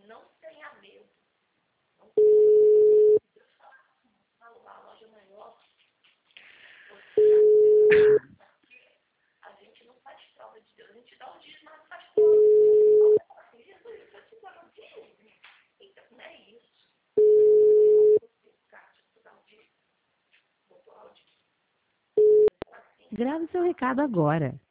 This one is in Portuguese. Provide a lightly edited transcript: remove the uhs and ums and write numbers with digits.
Não tenha medo. Alugar a loja maior. A gente não faz prova de Deus. A gente dá um dízimo, mas não faz prova. Jesus, eu te dou um dízimo. Eita, não é isso. Grave seu recado agora.